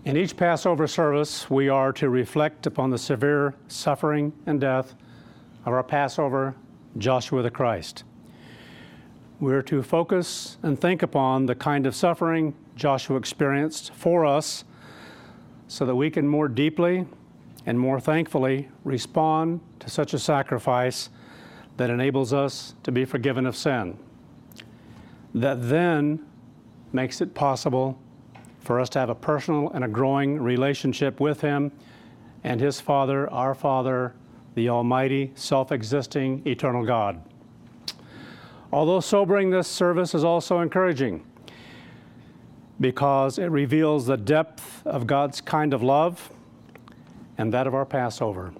In each Passover service, we are to reflect upon the severe suffering and death of our Passover, Joshua the Christ. We're to focus and think upon the kind of suffering Joshua experienced for us so that we can more deeply and more thankfully respond to such a sacrifice that enables us to be forgiven of sin. That then makes it possible for us to have a personal and a growing relationship with Him and His Father, our Father, the Almighty, self-existing, eternal God. Although sobering, this service is also encouraging because it reveals the depth of God's kind of love and that of our Passover.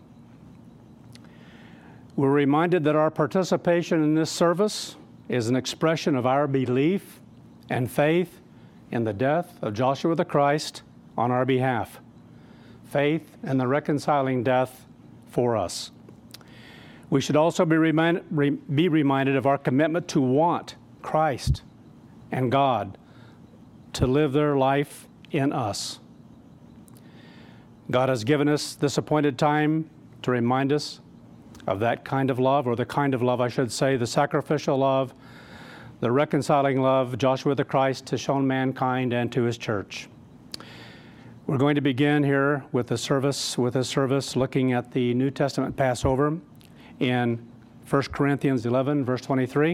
We're reminded that our participation in this service is an expression of our belief and faith in the death of Joshua the Christ on our behalf, faith in the reconciling death for us. We should also be reminded of our commitment to want Christ and God to live their life in us. God has given us this appointed time to remind us of that kind of love, or the kind of love, I should say, the sacrificial love, the reconciling love Joshua the Christ has shown mankind and to His church. We're going to begin here with a service looking at the New Testament Passover in 1 Corinthians 11, verse 23.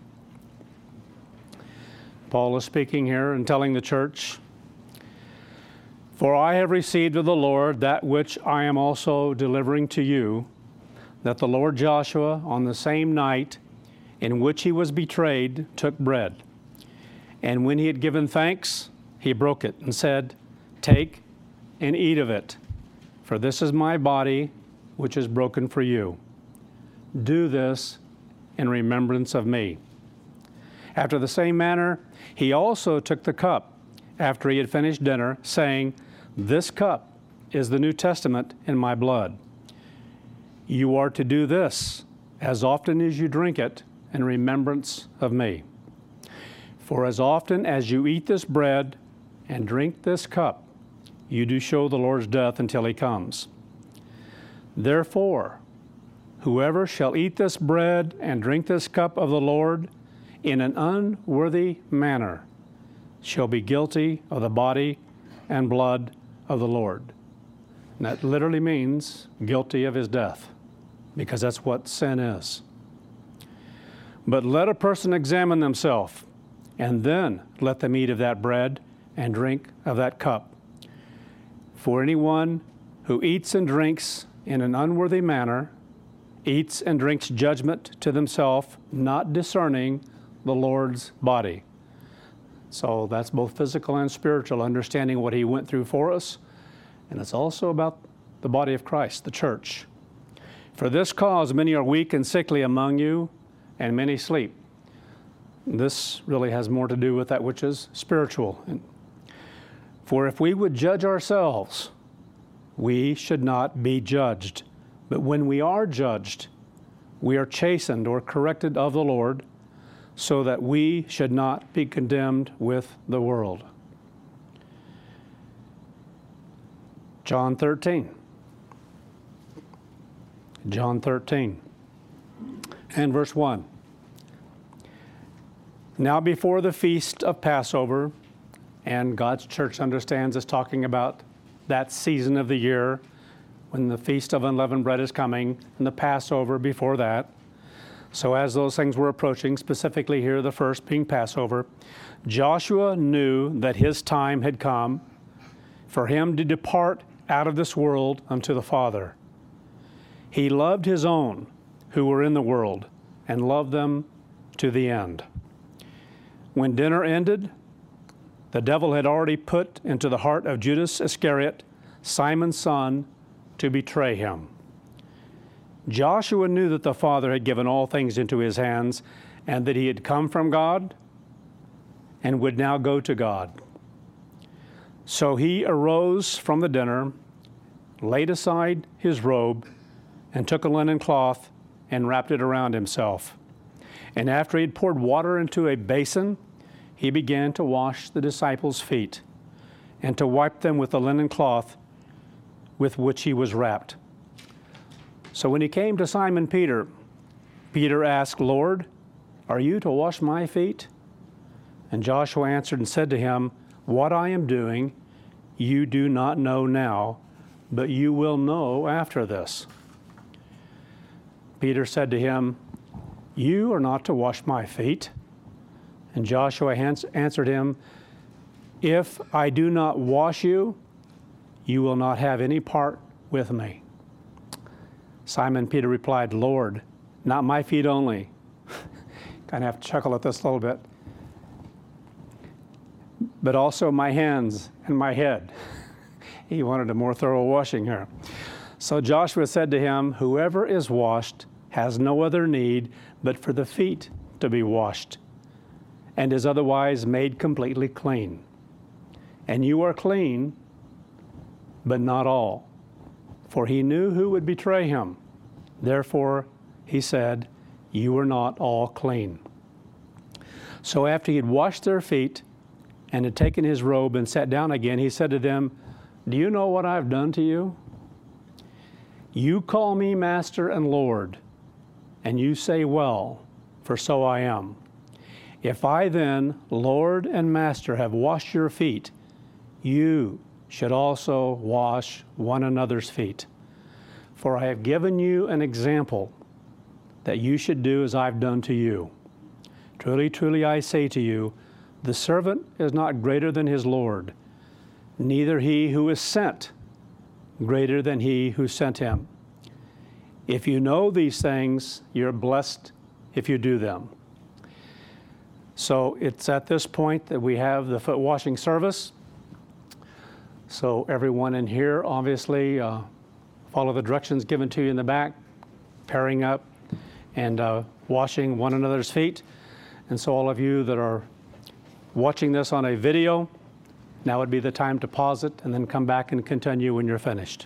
Paul is speaking here and telling the church, "For I have received of the Lord that which I am also delivering to you, that the Lord Joshua, on the same night in which he was betrayed, took bread. And when he had given thanks, he broke it and said, 'Take and eat of it, for this is my body, which is broken for you. Do this in remembrance of me.' After the same manner, he also took the cup after he had finished dinner, saying, 'This cup is the New Testament in my blood. You are to do this as often as you drink it in remembrance of me. For as often as you eat this bread and drink this cup, you do show the Lord's death until He comes. Therefore, whoever shall eat this bread and drink this cup of the Lord in an unworthy manner shall be guilty of the body and blood of the Lord." And that literally means guilty of His death, because that's what sin is. "But let a person examine themselves, and then let them eat of that bread and drink of that cup. For anyone who eats and drinks in an unworthy manner eats and drinks judgment to themselves, not discerning the Lord's body." So that's both physical and spiritual, understanding what He went through for us. And it's also about the body of Christ, the church. "For this cause many are weak and sickly among you, and many sleep." This really has more to do with that which is spiritual. "For if we would judge ourselves, we should not be judged. But when we are judged, we are chastened or corrected of the Lord, so that we should not be condemned with the world." John 13. John 13 and verse 1. "Now before the feast of Passover," and God's church understands is talking about that season of the year when the Feast of Unleavened Bread is coming, and the Passover before that. So as those things were approaching, specifically here the first being Passover, Joshua knew that his time had come for him to depart out of this world unto the Father. He loved his own who were in the world, and loved them to the end. When dinner ended, the devil had already put into the heart of Judas Iscariot, Simon's son, to betray him. Joshua knew that the Father had given all things into his hands, and that he had come from God and would now go to God. So he arose from the dinner, laid aside his robe, and took a linen cloth and wrapped it around himself. And after he had poured water into a basin, he began to wash the disciples' feet, and to wipe them with the linen cloth with which he was wrapped. So when he came to Simon Peter, Peter asked, "Lord, are you to wash my feet?" And Joshua answered and said to him, "What I am doing, you do not know now, but you will know after this." Peter said to him, "You are not to wash my feet." And Joshua answered him, "If I do not wash you, you will not have any part with me." Simon Peter replied, "Lord, not my feet only." Kind of have to chuckle at this a little bit. "But also my hands and my head." He wanted a more thorough washing here. So Joshua said to him, "Whoever is washed has no other need but for the feet to be washed, and is otherwise made completely clean. And you are clean, but not all." For he knew who would betray him. Therefore, he said, "You are not all clean." So after he had washed their feet and had taken his robe and sat down again, he said to them, "Do you know what I've done to you? You call me Master and Lord, and you say, 'Well, for so I am.' If I then, Lord and Master, have washed your feet, you should also wash one another's feet. For I have given you an example that you should do as I've done to you. Truly, truly, I say to you, the servant is not greater than his Lord, neither he who is sent greater than he who sent him. If you know these things, you're blessed if you do them." So it's at this point that we have the foot washing service. So everyone in here, obviously, follow the directions given to you in the back, pairing up and washing one another's feet. And so all of you that are watching this on a video, now would be the time to pause it and then come back and continue when you're finished.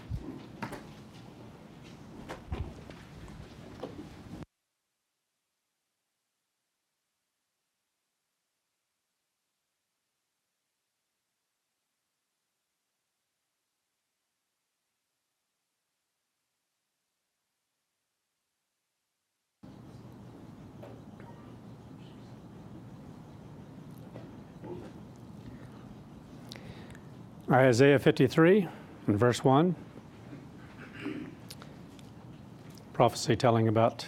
Isaiah 53 and verse 1. Prophecy telling about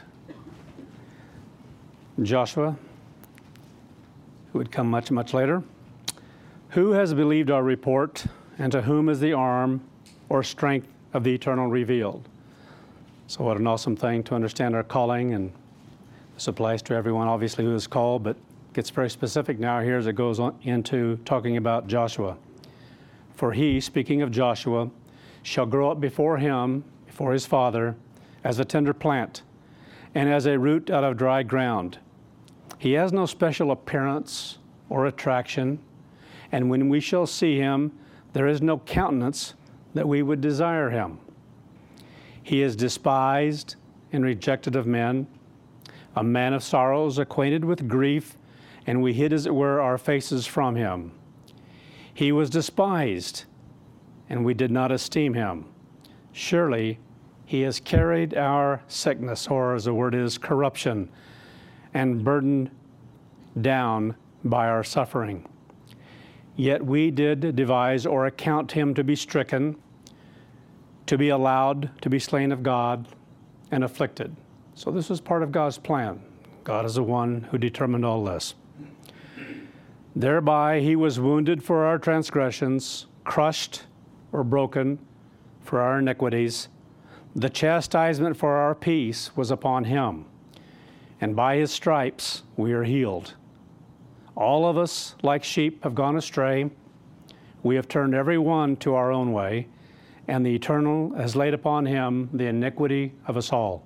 Joshua, who would come much, much later. "Who has believed our report, and to whom is the arm or strength of the Eternal revealed?" So what an awesome thing to understand our calling, and this applies to everyone, obviously, who is called, but gets very specific now here as it goes on into talking about Joshua. "For he," speaking of Joshua, "shall grow up before him, before his father, as a tender plant, and as a root out of dry ground. He has no special appearance or attraction, and when we shall see him, there is no countenance that we would desire him. He is despised and rejected of men, a man of sorrows, acquainted with grief, and we hid, as it were, our faces from him. He was despised, and we did not esteem him. Surely he has carried our sickness," or as the word is, corruption, "and burdened down by our suffering. Yet we did devise or account him to be stricken, to be allowed to be slain of God, and afflicted." So this was part of God's plan. God is the one who determined all this. "Thereby he was wounded for our transgressions, crushed or broken for our iniquities. The chastisement for our peace was upon him, and by his stripes we are healed. All of us, like sheep, have gone astray. We have turned every one to our own way, and the Eternal has laid upon him the iniquity of us all."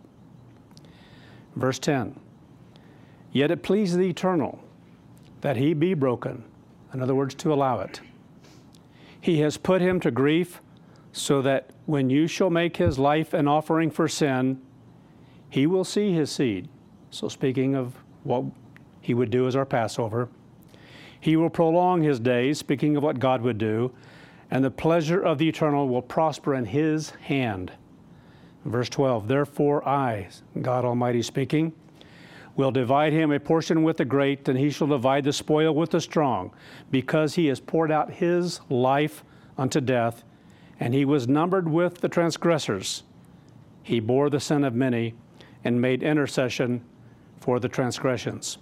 Verse 10, "Yet it pleased the Eternal that he be broken," in other words, to allow it. "He has put him to grief, so that when you shall make his life an offering for sin, he will see his seed." So speaking of what he would do as our Passover. "He will prolong his days," speaking of what God would do, and the pleasure of the eternal will prosper in his hand. Verse 12, therefore I, God Almighty speaking, will divide him a portion with the great, and he shall divide the spoil with the strong, because he has poured out his life unto death, and he was numbered with the transgressors. He bore the sin of many and made intercession for the transgressions.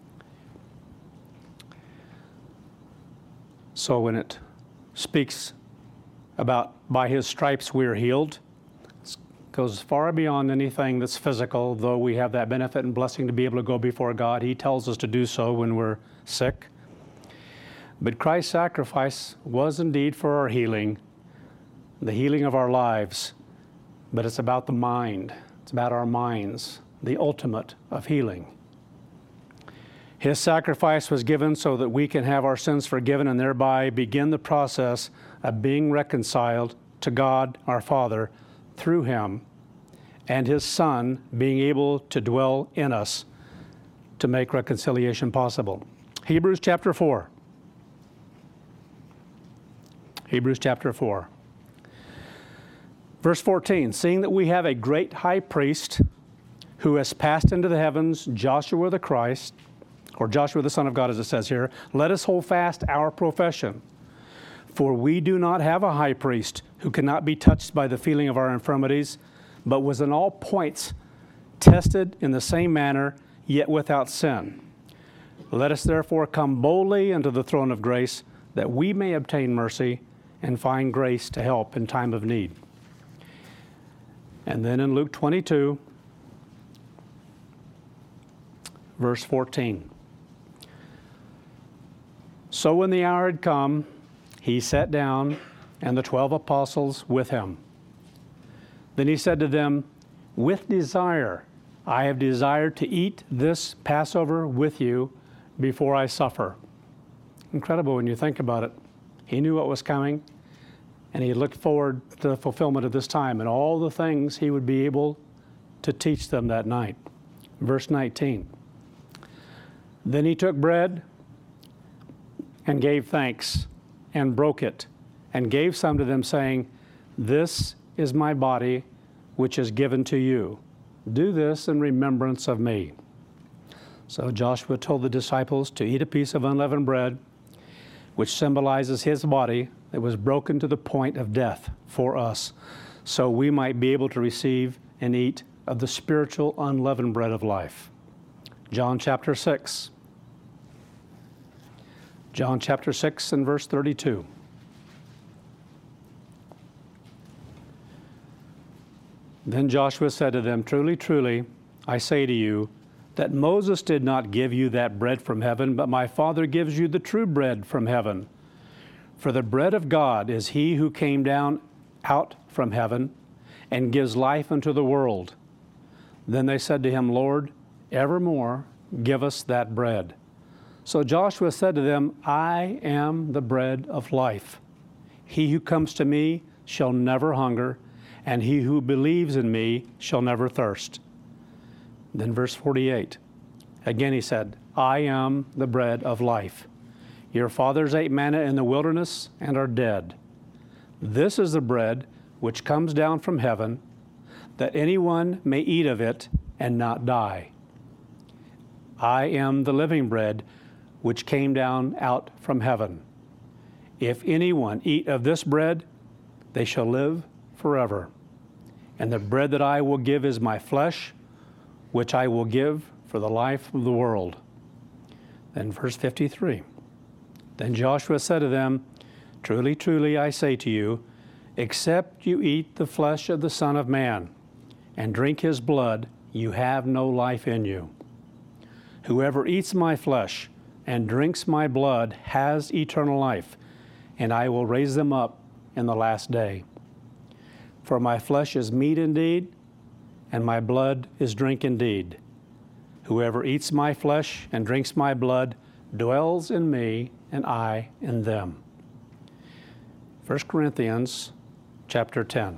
So when it speaks about by his stripes we are healed, it goes far beyond anything that's physical, though we have that benefit and blessing to be able to go before God. He tells us to do so when we're sick. But Christ's sacrifice was indeed for our healing, the healing of our lives, but it's about the mind. It's about our minds, the ultimate of healing. His sacrifice was given so that we can have our sins forgiven and thereby begin the process of being reconciled to God our Father through him, and his Son being able to dwell in us to make reconciliation possible. Hebrews chapter 4. Hebrews chapter 4. Verse 14, seeing that we have a great high priest who has passed into the heavens, Joshua the Christ, or Joshua the Son of God, as it says here, let us hold fast our profession. For we do not have a high priest who cannot be touched by the feeling of our infirmities, but was in all points tested in the same manner, yet without sin. Let us therefore come boldly unto the throne of grace, that we may obtain mercy and find grace to help in time of need. And then in Luke 22, verse 14. So when the hour had come, he sat down, and the 12 apostles with him. Then he said to them, with desire, I have desired to eat this Passover with you before I suffer. Incredible when you think about it. He knew what was coming, and he looked forward to the fulfillment of this time and all the things he would be able to teach them that night. Verse 19. Then he took bread and gave thanks, and broke it, and gave some to them, saying, this is my body, which is given to you. Do this in remembrance of me. So Joshua told the disciples to eat a piece of unleavened bread, which symbolizes his body that was broken to the point of death for us, so we might be able to receive and eat of the spiritual unleavened bread of life. John chapter 6. John chapter 6 and verse 32. Then Joshua said to them, truly, truly, I say to you, that Moses did not give you that bread from heaven, but my Father gives you the true bread from heaven. For the bread of God is he who came down out from heaven and gives life unto the world. Then they said to him, Lord, evermore give us that bread. So Joshua said to them, I am the bread of life. He who comes to me shall never hunger, and he who believes in me shall never thirst. Then verse 48, again he said, I am the bread of life. Your fathers ate manna in the wilderness and are dead. This is the bread which comes down from heaven, that anyone may eat of it and not die. I am the living bread which came down out from heaven. If anyone eat of this bread, they shall live forever. And the bread that I will give is my flesh, which I will give for the life of the world. Then verse 53. Then Joshua said to them, truly, truly, I say to you, except you eat the flesh of the Son of Man and drink his blood, you have no life in you. Whoever eats my flesh and drinks my blood has eternal life, and I will raise them up in the last day. For my flesh is meat indeed, and my blood is drink indeed. Whoever eats my flesh and drinks my blood dwells in me, and I in them. 1 Corinthians chapter 10.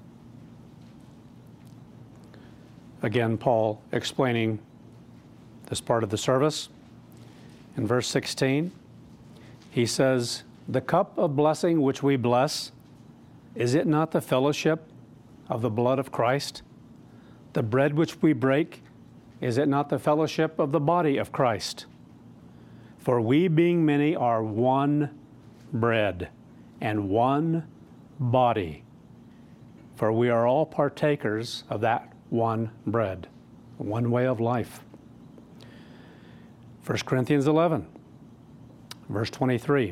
Again, Paul explaining this part of the service. In verse 16, he says, The cup of blessing which we bless, is it not the fellowship of the blood of Christ? The bread which we break, is it not the fellowship of the body of Christ? For we, being many, are one bread and one body, for we are all partakers of that one bread, one way of life. 1 Corinthians 11, verse 23.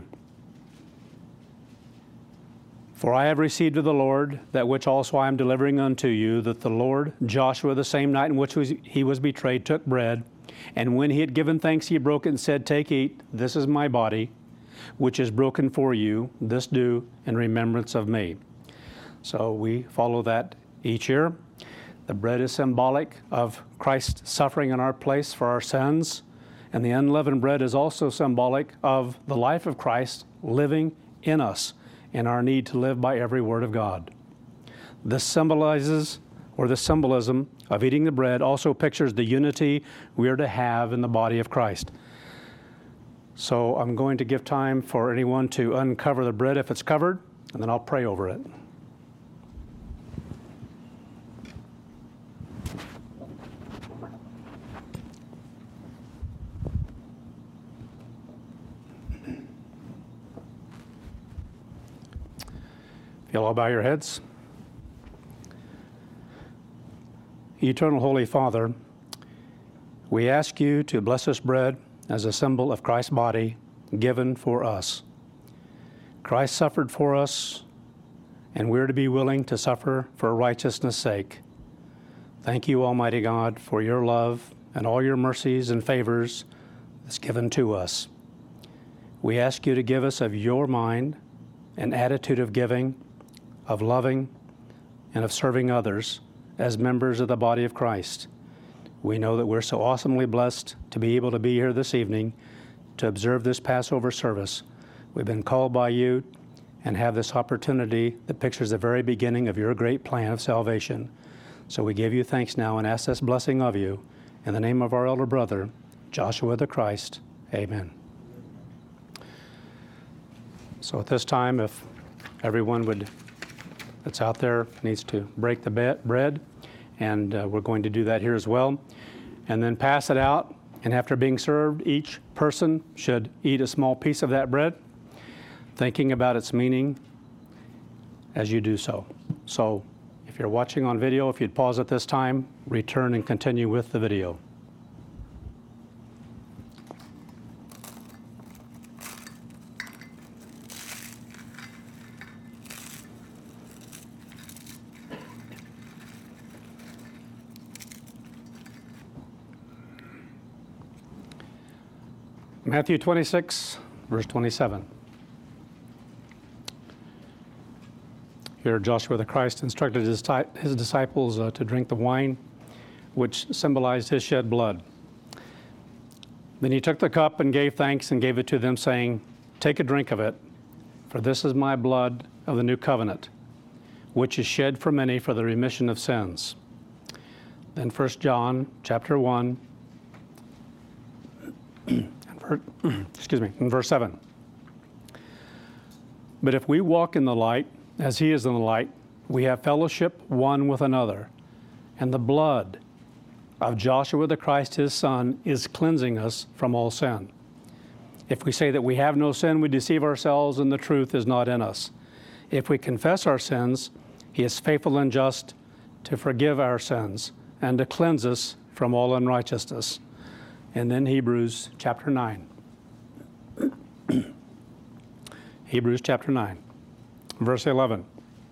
For I have received of the Lord that which also I am delivering unto you, that the Lord Joshua, the same night in which he was betrayed, took bread, and when he had given thanks, he broke it and said, Take, eat, this is my body, which is broken for you. This do in remembrance of me. So we follow that each year. The bread is symbolic of Christ's suffering in our place for our sins, and the unleavened bread is also symbolic of the life of Christ living in us, and our need to live by every word of God. This symbolizes, or the symbolism of eating the bread also pictures the unity we are to have in the body of Christ. So I'm going to give time for anyone to uncover the bread if it's covered, and then I'll pray over it. You'll all bow your heads. Eternal Holy Father, we ask you to bless this bread as a symbol of Christ's body given for us. Christ suffered for us, and we're to be willing to suffer for righteousness' sake. Thank you, Almighty God, for your love and all your mercies and favors that's given to us. We ask you to give us of your mind an attitude of giving, of loving, and of serving others as members of the body of Christ. We know that we're so awesomely blessed to be able to be here this evening to observe this Passover service. We've been called by you and have this opportunity that pictures the very beginning of your great plan of salvation. So we give you thanks now and ask this blessing of you. In the name of our elder brother, Joshua the Christ, amen. So at this time, if everyone that's out there needs to break the bread, and we're going to do that here as well, and then pass it out, and after being served, each person should eat a small piece of that bread, thinking about its meaning as you do so. So if you're watching on video, if you'd pause at this time, return and continue with the video. Matthew 26, verse 27. Here Joshua the Christ instructed his disciples to drink the wine, which symbolized his shed blood. Then he took the cup and gave thanks and gave it to them, saying, Take a drink of it, for this is my blood of the new covenant, which is shed for many for the remission of sins. Then 1 John chapter 1, in verse 7. But if we walk in the light, as he is in the light, we have fellowship one with another, and the blood of Joshua the Christ, his son, is cleansing us from all sin. If we say that we have no sin, we deceive ourselves, and the truth is not in us. If we confess our sins, he is faithful and just to forgive our sins and to cleanse us from all unrighteousness. And then Hebrews chapter 9. Hebrews chapter 9, verse 11.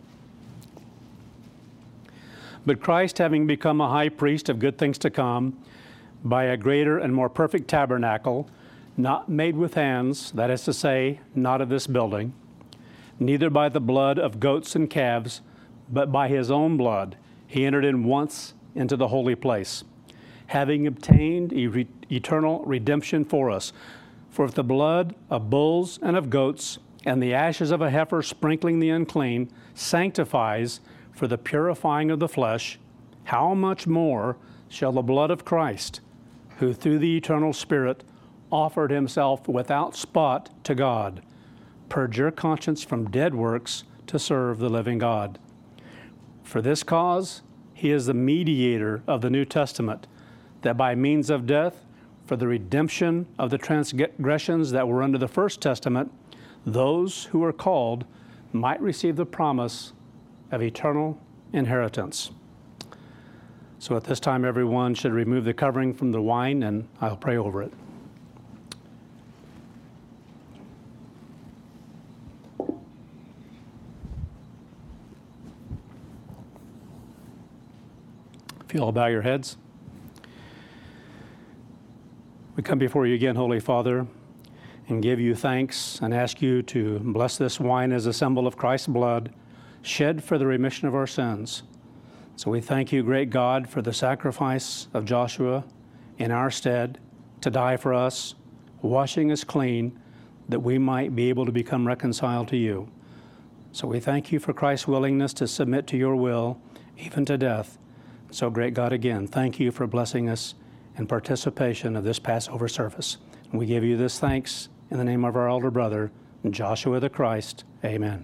But Christ, having become a high priest of good things to come, by a greater and more perfect tabernacle, not made with hands, that is to say, not of this building, neither by the blood of goats and calves, but by his own blood, he entered in once into the holy place, having obtained eternal redemption for us. For if the blood of bulls and of goats and the ashes of a heifer sprinkling the unclean sanctifies for the purifying of the flesh, how much more shall the blood of Christ, who through the eternal Spirit offered himself without spot to God, purge your conscience from dead works to serve the living God. For this cause, he is the mediator of the New Testament, that by means of death, for the redemption of the transgressions that were under the First Testament, those who are called might receive the promise of eternal inheritance. So at this time, everyone should remove the covering from the wine, and I'll pray over it. If you all bow your heads. We come before you again, Holy Father, and give you thanks and ask you to bless this wine as a symbol of Christ's blood shed for the remission of our sins. So we thank you, great God, for the sacrifice of Joshua in our stead to die for us, washing us clean, that we might be able to become reconciled to you. So we thank you for Christ's willingness to submit to your will, even to death. So, great God, again, thank you for blessing us in participation of this Passover service. And we give you this thanks in the name of our elder brother, Joshua the Christ. Amen.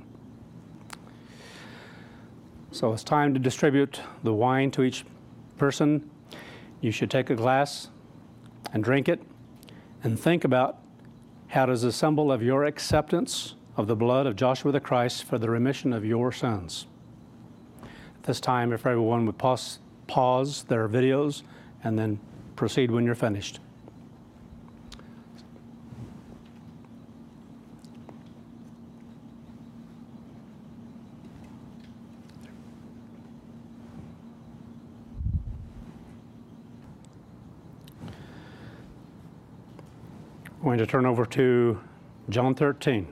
So it's time to distribute the wine to each person. You should take a glass and drink it and think about how it is a symbol of your acceptance of the blood of Joshua the Christ for the remission of your sins. At this time, if everyone would pause their videos and then proceed when you're finished. I'm going to turn over to John 13.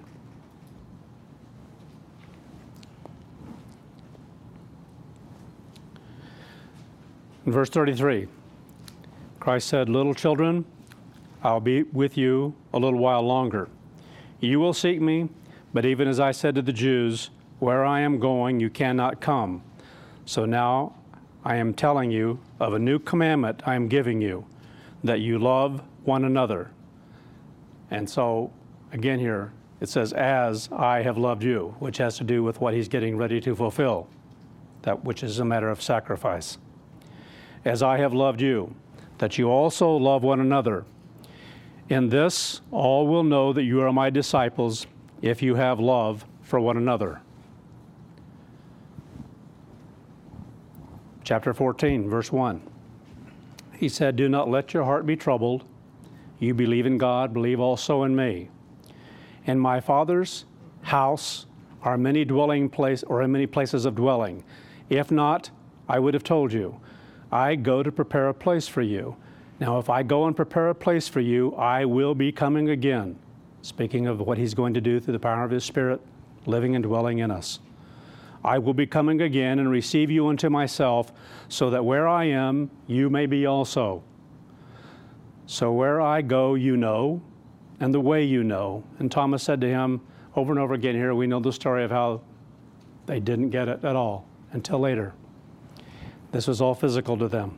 In verse 33, Christ said, "Little children, I'll be with you a little while longer. You will seek me, but even as I said to the Jews, where I am going, you cannot come. So now I am telling you of a new commandment I am giving you, that you love one another." And so, again here, it says, "as I have loved you," which has to do with what he's getting ready to fulfill, that which is a matter of sacrifice. "As I have loved you, that you also love one another. In this, all will know that you are my disciples, if you have love for one another." Chapter 14, verse 1. He said, "Do not let your heart be troubled. You believe in God, believe also in me. In my Father's house are many many places of dwelling. If not, I would have told you. I go to prepare a place for you. Now, if I go and prepare a place for you, I will be coming again." Speaking of what he's going to do through the power of his Spirit, living and dwelling in us. "I will be coming again and receive you unto myself, so that where I am, you may be also. So where I go, you know, and the way you know." And Thomas said to him, over and over again here, we know the story of how they didn't get it at all until later. This was all physical to them.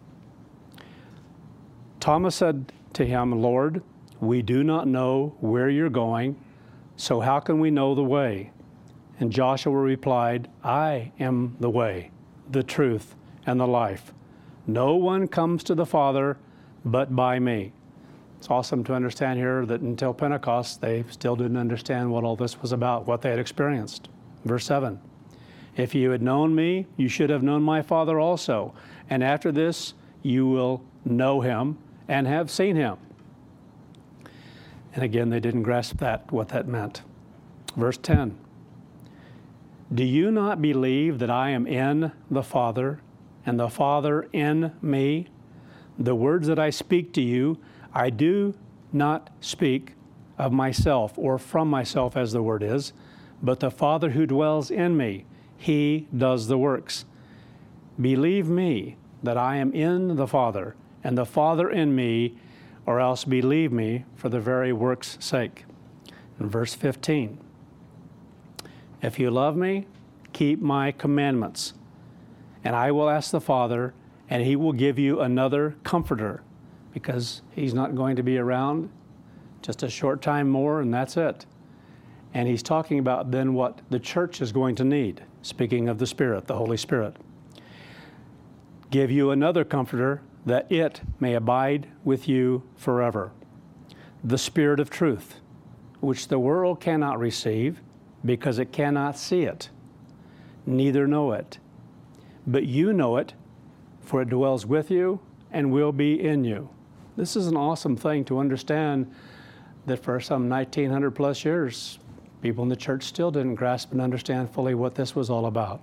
Thomas said to him, "Lord, we do not know where you're going, so how can we know the way?" And Joshua replied, "I am the way, the truth, and the life. No one comes to the Father but by me." It's awesome to understand here that until Pentecost, they still didn't understand what all this was about, what they had experienced. Verse 7, "If you had known me, you should have known my Father also. And after this, you will know him and have seen him." And again, they didn't grasp what that meant. Verse 10, "Do you not believe that I am in the Father and the Father in me? The words that I speak to you, I do not speak of myself or from myself, as the word is, but the Father who dwells in me, he does the works. Believe me that I am in the Father and the Father in me, or else believe me for the very work's sake." In verse 15, "If you love me, keep my commandments, and I will ask the Father, and he will give you another comforter," because he's not going to be around just a short time more, and that's it. And he's talking about then what the church is going to need, speaking of the Spirit, the Holy Spirit. Give you another comforter, that it may abide with you forever. The Spirit of truth, which the world cannot receive, because it cannot see it, neither know it. But you know it, for it dwells with you and will be in you. This is an awesome thing to understand, that for some 1900 plus years, people in the church still didn't grasp and understand fully what this was all about.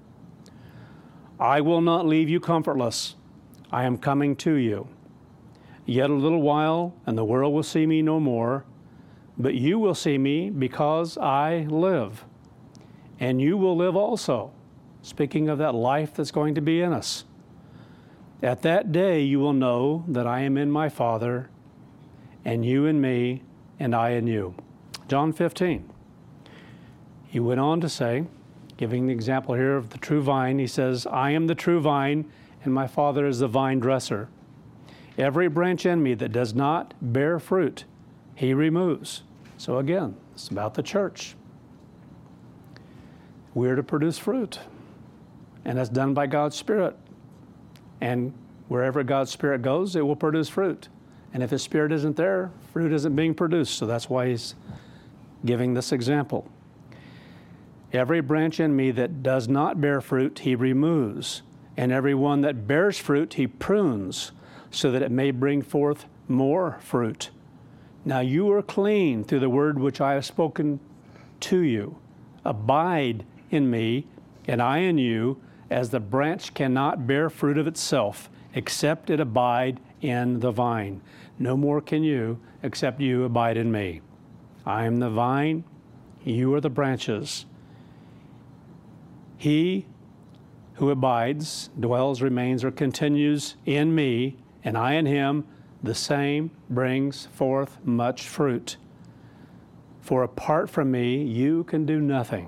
I will not leave you comfortless. I am coming to you. Yet a little while, and the world will see me no more, but you will see me because I live. And you will live also, speaking of that life that's going to be in us. At that day you will know that I am in my Father, and you in me, and I in you. John 15. He went on to say, giving the example here of the true vine, he says, I am the true vine, and my Father is the vine dresser. Every branch in me that does not bear fruit, he removes. So again, it's about the church. We're to produce fruit, and that's done by God's Spirit. And wherever God's Spirit goes, it will produce fruit. And if His Spirit isn't there, fruit isn't being produced. So that's why He's giving this example. Every branch in me that does not bear fruit, He removes. And every one that bears fruit, He prunes, so that it may bring forth more fruit. Now you are clean through the word which I have spoken to you. Abide in me, and I in you, as the branch cannot bear fruit of itself, except it abide in the vine. No more can you, except you abide in me. I am the vine, you are the branches. He who abides, dwells, remains, or continues in me, and I in him, the same brings forth much fruit. For apart from me, you can do nothing.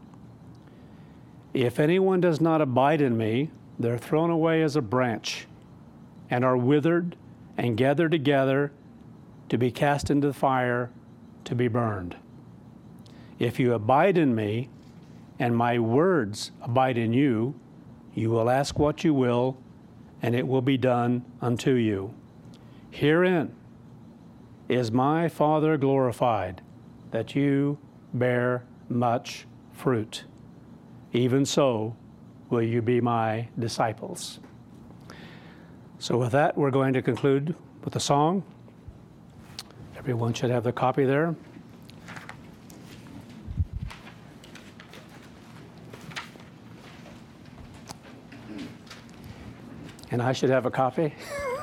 If anyone does not abide in me, they're thrown away as a branch, and are withered and gathered together to be cast into the fire to be burned. If you abide in me, and my words abide in you, you will ask what you will, and it will be done unto you. Herein is my Father glorified, that you bear much fruit. Even so will you be my disciples. So with that, we're going to conclude with a song. Everyone should have the copy there. And I should have a copy,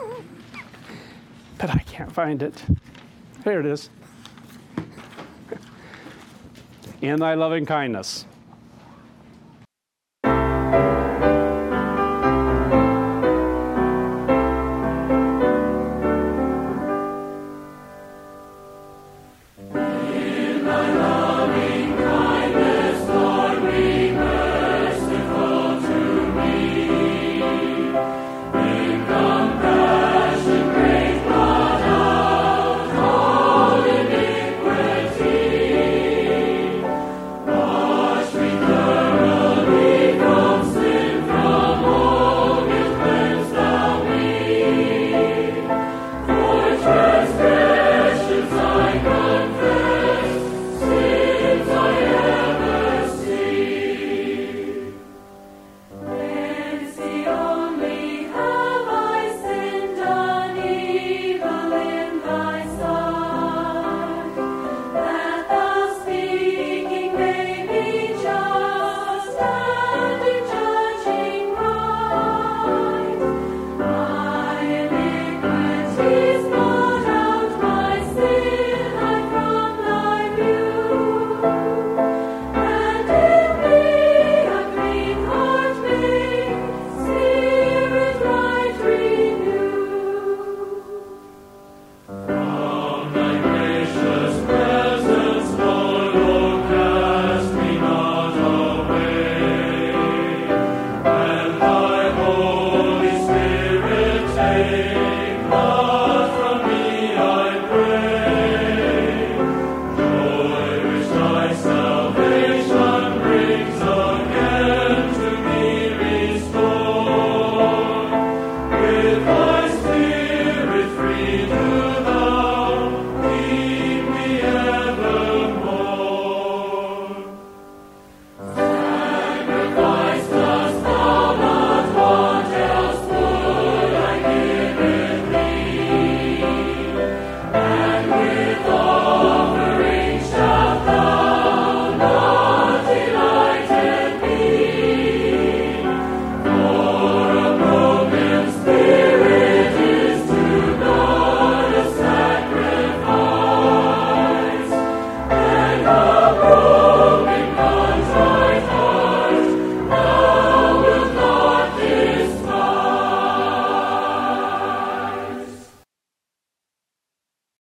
but I can't find it. Here it is. In thy loving kindness.